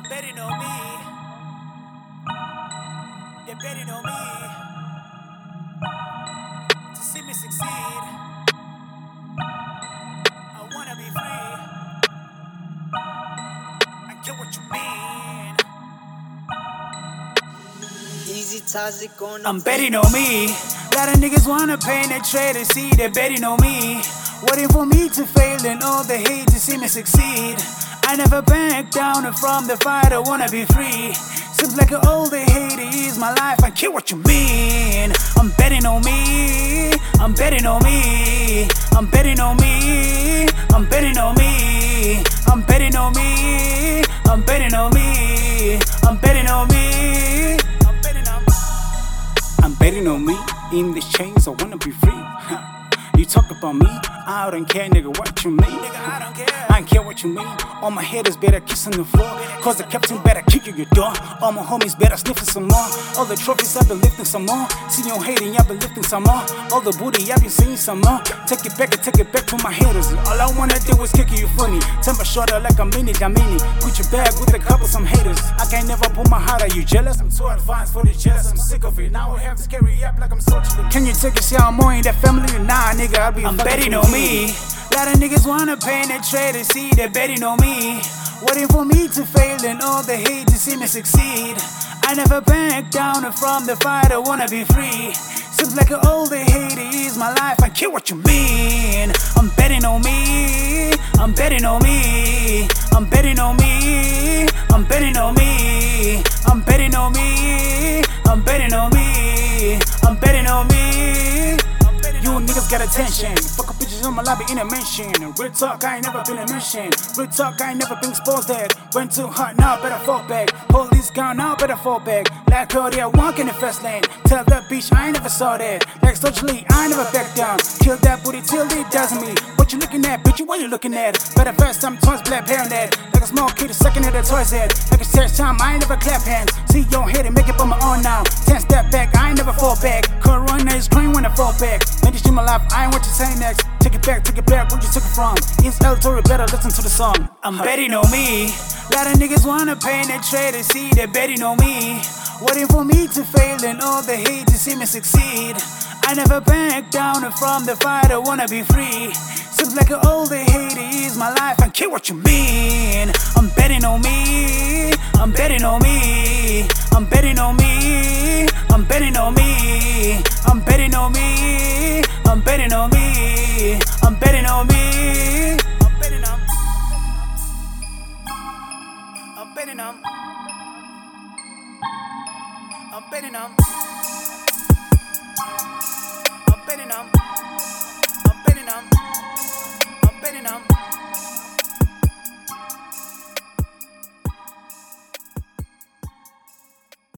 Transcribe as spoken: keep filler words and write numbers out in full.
betting on me. They're betting on me to see me succeed. I wanna be free. I get what you mean. Easy Tazik on the I'm betting on me. Lot of niggas wanna paint a trade to see they're betting on me. Waiting for me to fail and all the hate to see me succeed. I never back down from the fight, I wanna be free. Seems like all the hate is my life, I get what you mean. I'm betting on me, I'm betting on me, I'm betting on me, I'm betting on me, I'm betting on me, I'm betting on me, I'm betting on me, I'm betting on me. I'm betting on me, in these chains I wanna be free. You talk about me, I don't care, nigga, what you mean. Nigga, I don't care. I don't care what you mean. All my haters better kiss on the floor, cause the captain better kick you your door. All my homies better sniffing some more. All the trophies I've been lifting some more. See your hating, I've been lifting some more. All the booty I've been seeing some more. Take it back and take it back to my haters. All I wanna do is kick you funny. Temper shorter like a mini damini. Put your bag with a couple some haters. I can't never put my heart. Are you jealous? I'm too advanced for the jealous. I'm sick of it. Now I have to carry up like I'm socially. Can you take a shit? I'm more in that family? Nah, nigga, I'll be. I'm betting on me. Lot of niggas wanna paint a trade to see they're betting on me. Waiting for me to fail and all the hate to see me succeed. I never back down from the fight, I wanna be free. Seems like all the hate is my life, I get what you mean. I'm betting on me, I'm betting on me, I'm betting on me, I'm betting on me, I'm betting on me, I'm betting on me, I'm betting on me. You niggas got attention. Fuck up bitches on my lobby in a mansion. Real talk, I ain't never been a mention. Real talk, I ain't never been exposed that. Went too hot, now better fall back. Police gone, now better fall back. Like Cody, I walk in the first lane. Tell that bitch I ain't never saw that. Like socially, I ain't never back down. Kill that booty till it doesn't me. What you looking at, bitch? What you looking at? Better first time twice black hair on that. Like a small kid, a second at a toy's head. Like a search time, I ain't never clap hands. See your head and make it on my own now. Ten step back, I ain't never fall back. Corona is clean when I fall back. In my life, I ain't what you say next. Take it back, take it back, where you took it from. It's Elatory, better listen to the song. I'm betting on me. Lot of niggas wanna paint a trade to see they're betting on me. Waiting for me to fail and all the hate to see me succeed. I never back down from the fight, I wanna be free. Seems like all the hate is my life, I get what you mean. I'm betting on me, I'm betting on me, I'm betting on me, I'm betting on me, I'm betting on me, I'm betting on me, I'm betting on me, I'm betting on, I'm betting on, I'm betting on, I'm betting on.